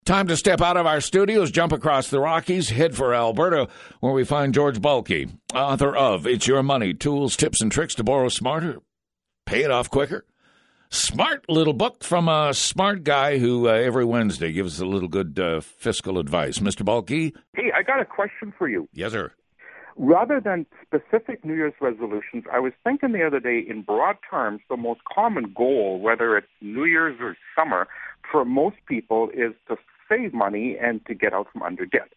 Time to step out of our studios, jump across the Rockies, head for Alberta, where we find George Balke, author of It's Your Money, Tools, Tips, and Tricks to Borrow Smarter, Pay It Off Quicker. Smart little book from a smart guy who every Wednesday gives us a little good fiscal advice. Mr. Balke? Hey, I got a question for you. Yes, sir. Rather than specific New Year's resolutions, I was thinking the other day in broad terms, the most common goal, whether it's New Year's or summer, for most people is to save money and to get out from under debt.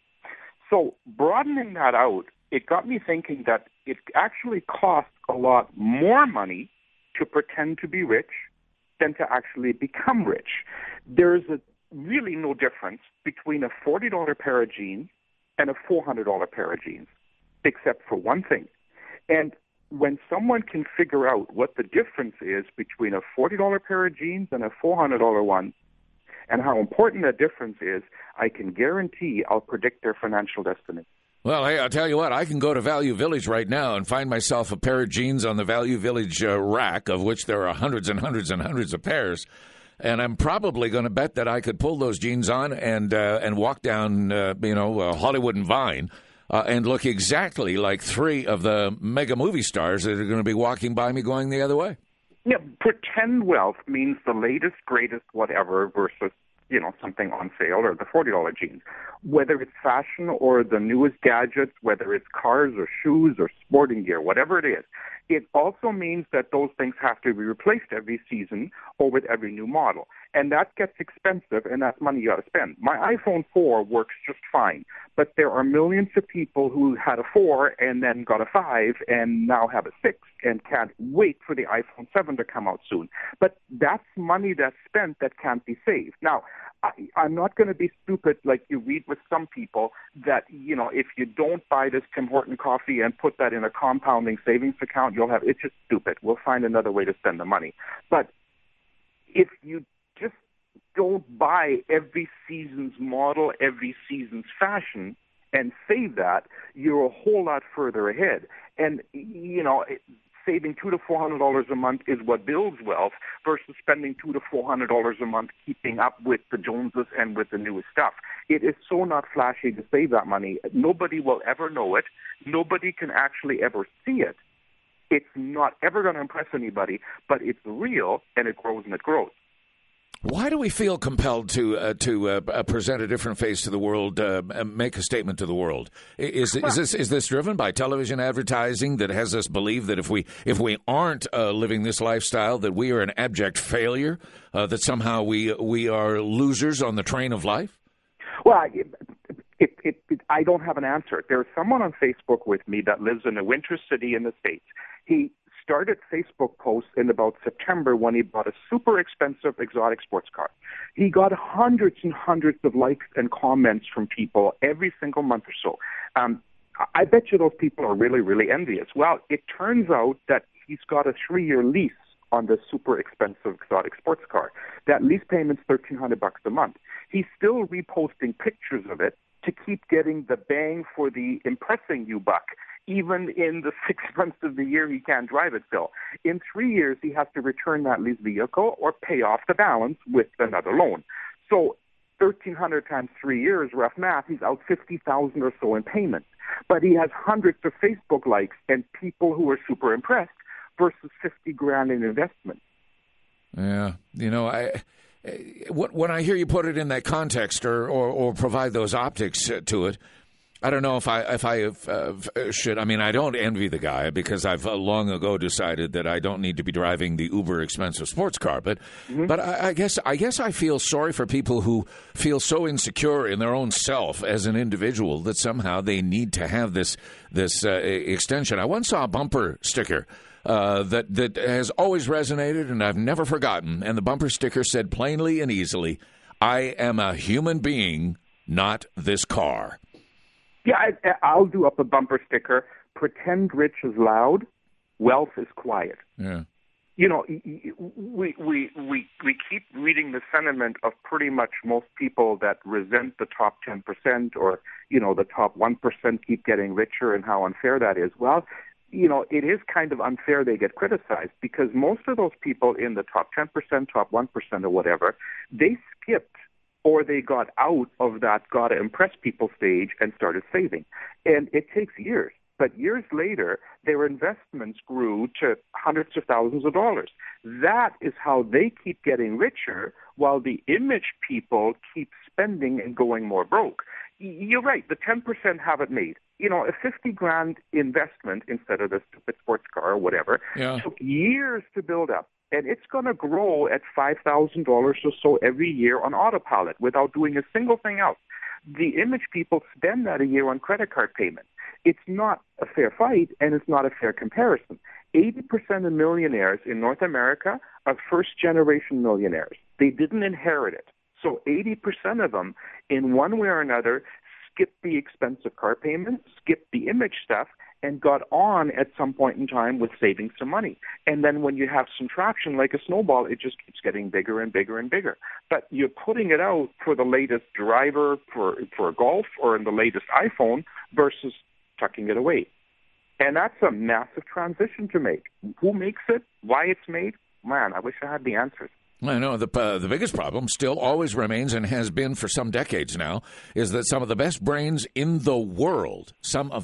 So broadening that out, it got me thinking that it actually costs a lot more money to pretend to be rich than to actually become rich. There's really no difference between a $40 pair of jeans and a $400 pair of jeans, except for one thing. And when someone can figure out what the difference is between a $40 pair of jeans and a $400 one, and how important that difference is, I can guarantee I'll predict their financial destiny. Well, hey, I'll tell you what, I can go to Value Village right now and find myself a pair of jeans on the Value Village rack, of which there are hundreds and hundreds and hundreds of pairs. And I'm probably going to bet that I could pull those jeans on and walk down, Hollywood and Vine and look exactly like three of the mega movie stars that are going to be walking by me going the other way. Yeah, pretend wealth means the latest, greatest, whatever versus, something on sale or the $40 jeans. Whether it's fashion or the newest gadgets, whether it's cars or shoes or sporting gear, whatever it is, it also means that those things have to be replaced every season or with every new model. And that gets expensive, and that's money you got to spend. My iPhone 4 works just fine, but there are millions of people who had a 4 and then got a 5 and now have a 6 and can't wait for the iPhone 7 to come out soon. But that's money that's spent that can't be saved. Now, I'm not going to be stupid like you read with some people that, if you don't buy this Tim Horton coffee and put that in a compounding savings account, it's just stupid. We'll find another way to spend the money. But if you just don't buy every season's model, every season's fashion, and save that, you're a whole lot further ahead. And, saving $200 to $400 a month is what builds wealth versus spending $200 to $400 a month keeping up with the Joneses and with the newest stuff. It is so not flashy to save that money. Nobody will ever know it. Nobody can actually ever see it. It's not ever going to impress anybody, but it's real, and it grows and it grows. Why do we feel compelled to present a different face to the world, make a statement to the world? Is this driven by television advertising that has us believe that if we aren't living this lifestyle, that we are an abject failure, that somehow we are losers on the train of life? Well, I don't have an answer. There's someone on Facebook with me that lives in a winter city in the States. He started Facebook posts in about September when he bought a super expensive exotic sports car. He got hundreds and hundreds of likes and comments from people every single month or so. I bet you those people are really, really envious. Well, it turns out that he's got a 3-year lease on the super expensive exotic sports car. That lease payment's $1,300 a month. He's still reposting pictures of it to keep getting the bang for the impressing you buck. Even in the 6 months of the year he can't drive it still. In 3 years, he has to return that leased vehicle or pay off the balance with another loan. So $1,300 times 3 years, rough math, he's out $50,000 or so in payments. But he has hundreds of Facebook likes and people who are super impressed versus $50,000 in investment. Yeah, when I hear you put it in that context or provide those optics to it, I don't know if I should. I mean, I don't envy the guy because I've long ago decided that I don't need to be driving the uber expensive sports car. But I guess I feel sorry for people who feel so insecure in their own self as an individual that somehow they need to have this extension. I once saw a bumper sticker that has always resonated and I've never forgotten. And the bumper sticker said plainly and easily, "I am a human being, not this car." Yeah, I'll do up a bumper sticker. Pretend rich is loud, wealth is quiet. Yeah. We keep reading the sentiment of pretty much most people that resent the top 10% or, the top 1% keep getting richer and how unfair that is. Well, it is kind of unfair they get criticized because most of those people in the top 10%, top 1% or whatever, they skipped or they got out of that gotta impress people stage and started saving. And it takes years. But years later, their investments grew to hundreds of thousands of dollars. That is how they keep getting richer while the image people keep spending and going more broke. You're right, the 10% have it made. You know, a $50,000 investment instead of the stupid sports car or whatever took years to build up. And it's going to grow at $5,000 or so every year on autopilot without doing a single thing else. The image people spend that a year on credit card payments. It's not a fair fight, and it's not a fair comparison. 80% of millionaires in North America are first-generation millionaires. They didn't inherit it. So 80% of them, in one way or another, skipped the expensive car payments, skipped the image stuff, and got on at some point in time with saving some money. And then when you have some traction like a snowball, it just keeps getting bigger and bigger and bigger. But you're putting it out for the latest driver for a Golf or in the latest iPhone versus tucking it away. And that's a massive transition to make. Who makes it? Why it's made? Man, I wish I had the answers. I know the biggest problem still always remains and has been for some decades now is that some of the best brains in the world,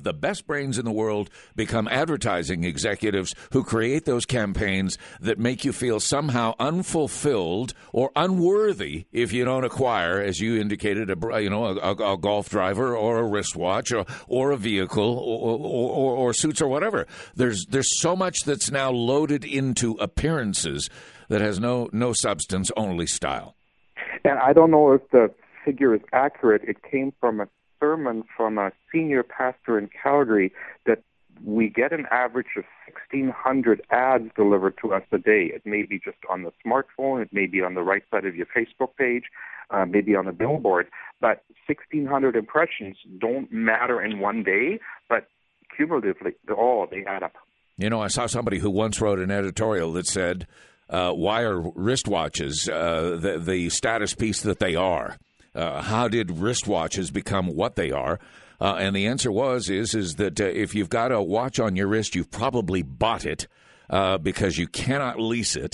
become advertising executives who create those campaigns that make you feel somehow unfulfilled or unworthy if you don't acquire, as you indicated, a golf driver or a wristwatch or a vehicle or suits or whatever. There's so much that's now loaded into appearances that has no substance, only style. And I don't know if the figure is accurate. It came from a sermon from a senior pastor in Calgary that we get an average of 1,600 ads delivered to us a day. It may be just on the smartphone. It may be on the right side of your Facebook page, maybe on a billboard. But 1,600 impressions don't matter in one day, but cumulatively, they add up. You know, I saw somebody who once wrote an editorial that said, why are wristwatches the status piece that they are? How did wristwatches become what they are? And the answer is that if you've got a watch on your wrist, you've probably bought it because you cannot lease it.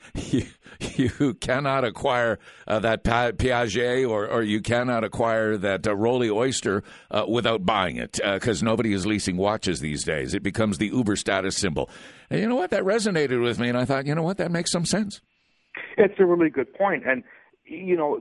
You cannot acquire that Piaget or you cannot acquire that Rolly Oyster without buying it because nobody is leasing watches these days. It becomes the Uber status symbol. And you know what? That resonated with me, and I thought, you know what? That makes some sense. It's a really good point. And, you know,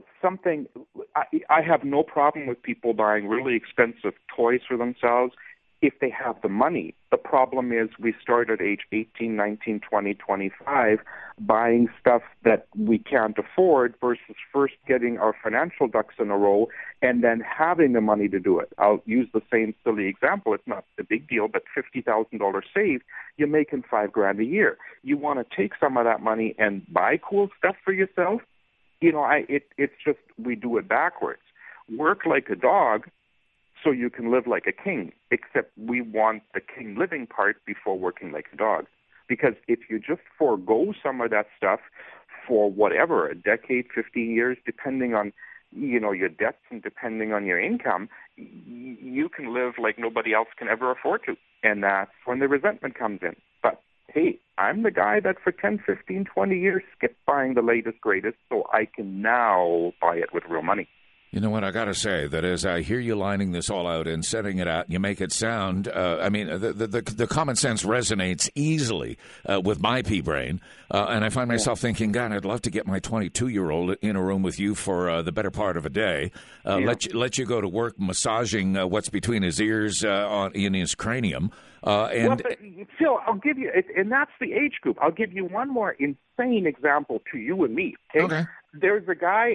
I have no problem with people buying really expensive toys for themselves if they have the money. The problem is we start at age 18, 19, 20, 25 buying stuff that we can't afford versus first getting our financial ducks in a row and then having the money to do it. I'll use the same silly example. It's not a big deal, but $50,000 saved, you're making $5,000 a year. You want to take some of that money and buy cool stuff for yourself? You know, it's just we do it backwards. Work like a dog so you can live like a king, except we want the king living part before working like a dog. Because if you just forego some of that stuff for whatever, a decade, 15 years, depending on, you know, your debts and depending on your income, you can live like nobody else can ever afford to. And that's when the resentment comes in. But, hey, I'm the guy that for 10, 15, 20 years skipped buying the latest, greatest, so I can now buy it with real money. You know what, I got to say that as I hear you lining this all out and setting it out, you make it sound, the common sense resonates easily with my pea brain, and I find myself thinking, God, I'd love to get my 22-year-old in a room with you for the better part of a day, let you go to work massaging what's between his ears in his cranium. Phil, I'll give you, and that's the age group. I'll give you one more insane example to you and me. Okay. There's a guy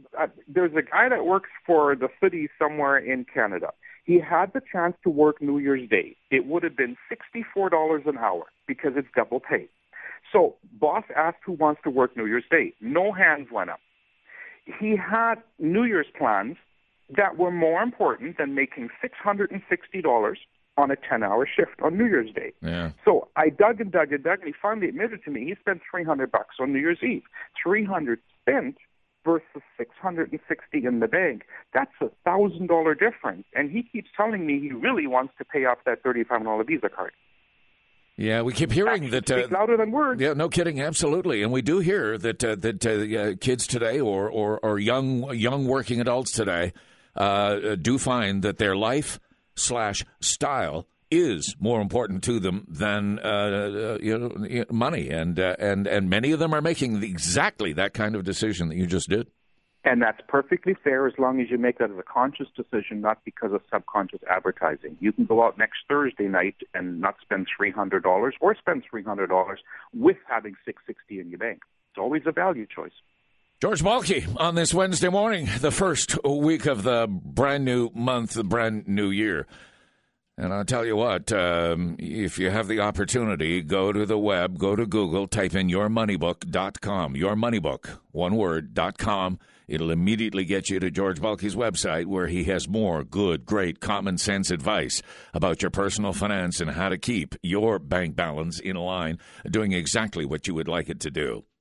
that works for the city somewhere in Canada. He had the chance to work New Year's Day. It would have been $64 an hour because it's double pay. So boss asked who wants to work New Year's Day. No hands went up. He had New Year's plans that were more important than making $660 on a 10-hour shift on New Year's Day. Yeah. So I dug and he finally admitted to me he spent $300 on New Year's Eve. $300 spent versus $660 in the bank. That's $1,000 difference. And he keeps telling me he really wants to pay off that $35 Visa card. Yeah, we keep hearing that. Speak louder than words. Yeah, no kidding, absolutely. And we do hear that kids today or young working adults today do find that their life/style is more important to them than money, and many of them are making exactly that kind of decision that you just did. And that's perfectly fair as long as you make that as a conscious decision, not because of subconscious advertising. You can go out next Thursday night and not spend $300 or spend $300 with having $660 in your bank. It's always a value choice. George Balke on this Wednesday morning, the first week of the brand new month, the brand new year. And I'll tell you what, if you have the opportunity, go to the web, go to Google, type in yourmoneybook.com, yourmoneybook, one word, .com. It'll immediately get you to George Balke's website where he has more good, great, common sense advice about your personal finance and how to keep your bank balance in line, doing exactly what you would like it to do.